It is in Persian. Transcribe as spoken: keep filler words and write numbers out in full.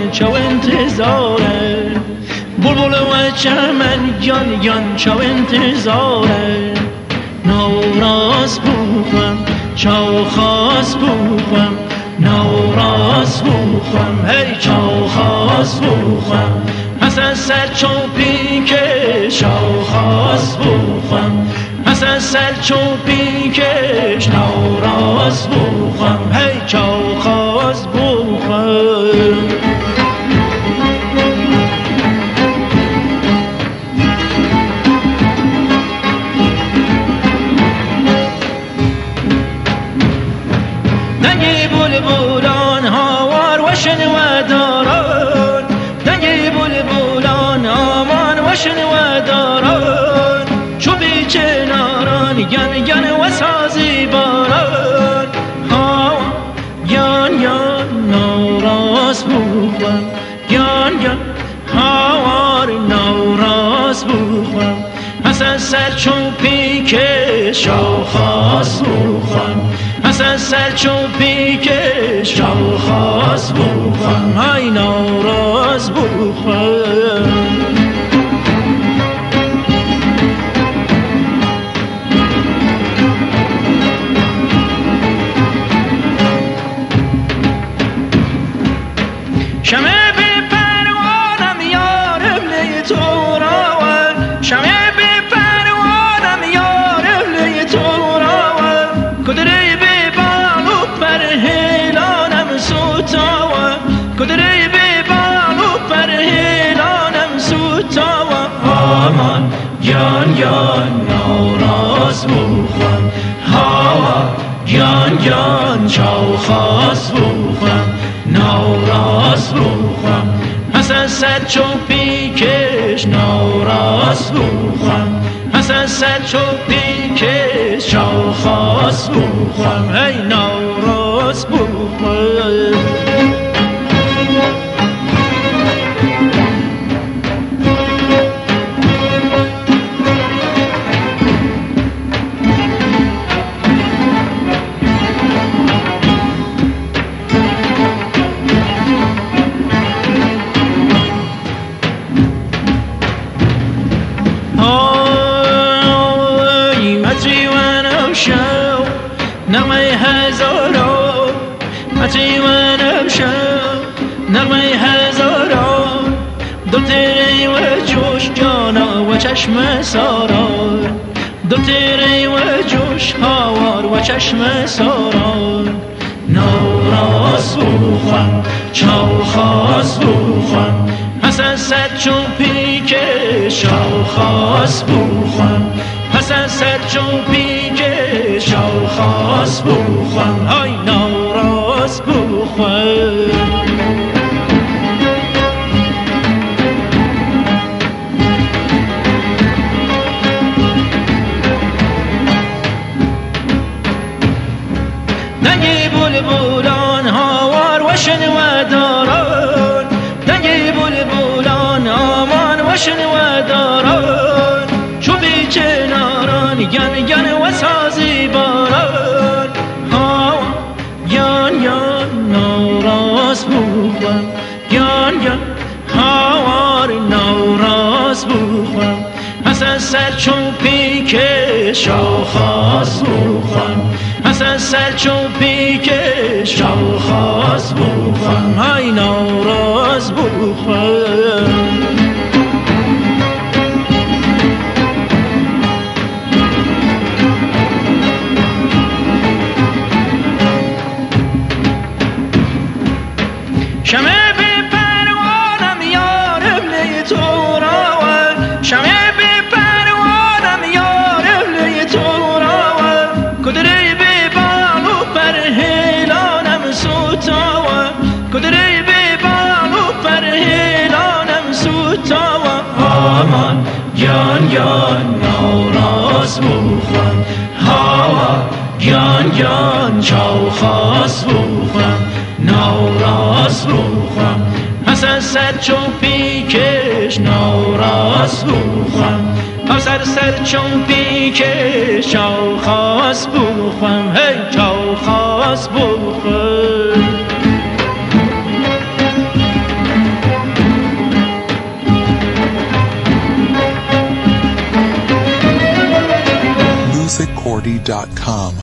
گیان چو انتظاره بلبل و چمن گیان گیان چو انتظاره نوراز بوخم چو خواست بوخم نوراز بوخم هی چو خواست بوخم پس از سر چو پیکش چو خواست بوخم پس از سر چو پیکش نوراز بوخم هی چو خواست بوخم دنگی بلبلان هاوار و شنوداران دنگی بلبلان آمان و شنوداران چو بی چناران گن گن و سازی باران ها گن گن نوراز بوخم گن گن هاوار نوراز بوخم پس از سر چو پیکش چو خواست بوخم پس از سر چو پیکش چو خواست بوخم های نوراز بوخم شمع بی پروانم یارم لی تو راون شمع بی پروانم یارم لی تو راون کدری بی بالو پر هیلانم سوتاون کدری بی بالو پر هیلانم سوتاون آمان گیان گیان نوراز بوخم هوا گیان گیان چو خواست بوخم نوراز بوخم پس از سر چو پیکش نوراز بوخم پس از سر چو پیکش چو خواست بوخم هی نوراز بوخم نغمه هزاران متیونم شم نغمه هزاران دل تیره و جوش جانا و چشم ساران دل تیره و جوش هاوار و چشم ساران نوراز بوخم چو خواست بوخم پس از سر چو پیکش چو خواست بوخم پس از سر چو پیکش چو خواست بوخم های نوراز بوخم دنگی بلبلان هاوار و شنوداران دنگی بلبلان آمان و شنوداران چو بی چناران گن گن و سازی باران ها گن گن نوراز بوخم گن گن هاوار نوراز بوخم پس از سر چو پیکش چو خواست بوخم پس از سر چو پیکش چو خواست بوخم های نوراز بوخم شمع بی پروانم یارم لی تو راون شمع بی پروانم یارم لی تو راون کدری بی بالو پر هیلانم سوتاون کدری بی بالو پر هیلانم سوتاون آمان گیان گیان نوراز بوخم هوا گیان گیان چو خواست بوخم نوراز بوخم پس از سر چو پیکش نوراز بوخم پس از سر چو پیکش چو خواست بوخم هی چو خواست بوخم dot com.